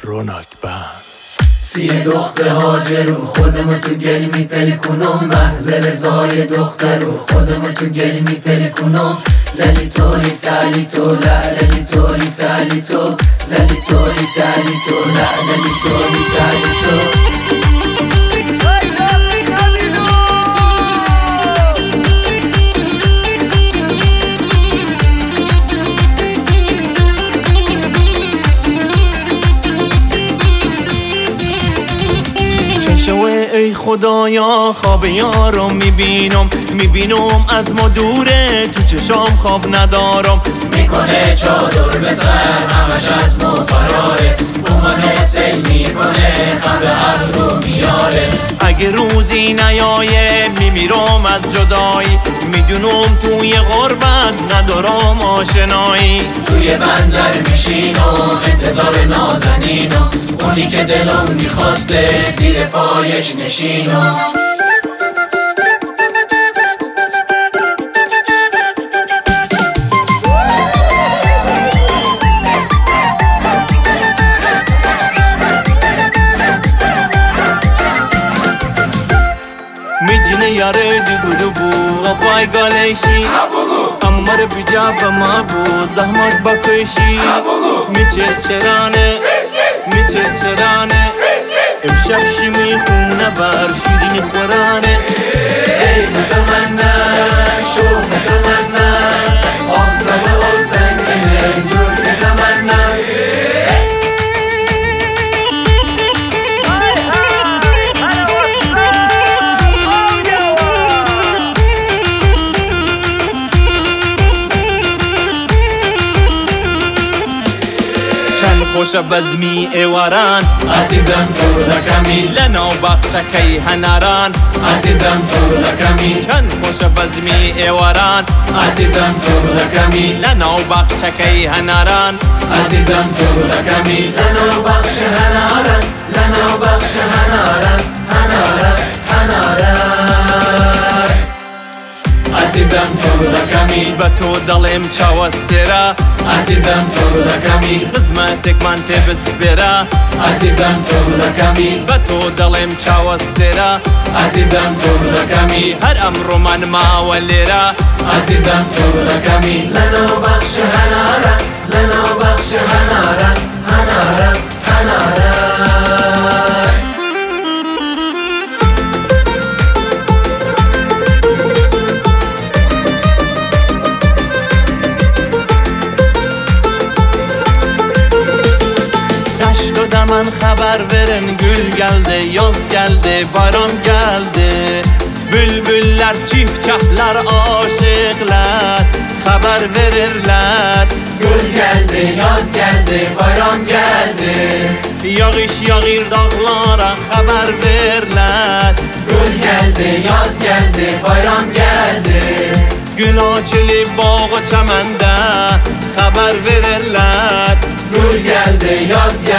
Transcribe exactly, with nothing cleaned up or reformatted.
رونق بند. سی دختر هاجرو خودمو تو گل میپلی کنم، محض رضای دخترو خودمو تو گل میپلی کنم. للی تولی تالی تو للی تولی تالی تو للی تولی تالی تو للی تولی تالی تو. شوه ای خدایا خواب یارم میبینم، میبینم از ما دوره تو چشام خواب ندارم. میکنه چادر به سر همش از ما فراره، اومانه سیل میکنه خنده از رو میاره. اگه روزی نیایه میمیرم از جدایی، میدونم توی غربت ندارم آشنایی. توی بندر میشینم انتظار نازنینم، اونی که دلم میخواسته زیر پایش نشینم. میجینه یاره دیگو بو پای گالشی، اما رو بیجا به ما بو زحمت بکشی. میچه چرانه میچه چرانه امشب شی میخونه بر شیرین خورانه. ای متمنى شو متمنى افضل و سنگین جور متمنى. چند خوش بزمی ایواران عزیزم تو لکمی لنا بخشکی هنران. عزیزم تو لکمی چند خوش بزمی ایواران عزیزم تو لکمی لنا بخشکی هنران. عزیزم تو لکمی لنا بخش هنارن لنا بخش هنارن هنارن هنارن. عزیزم تو لکمی به تو دلم چاوسترا، عزیزم تو لکمی قسمتک من ته بسپرا. عزیزم تو لکمی به تو دلم چاوسترا، عزیزم تو لکمی هر امر من ما ولرا. عزیزم تو لکمی لنا بخش هنارن لنا بخش هنارن هنارن هنارن. من خبر verin gül geldi, yaz geldi, bayram geldi. Bülbüller, çiftçahlar, aşıklar haber verirler. Gül geldi, yaz geldi, bayram geldi. Yağış yağır dağlara haber verirler. Gül geldi, yaz geldi, bayram geldi. Gül açılı bağı çəməndə haber verirler. Gül geldi, yaz geldi,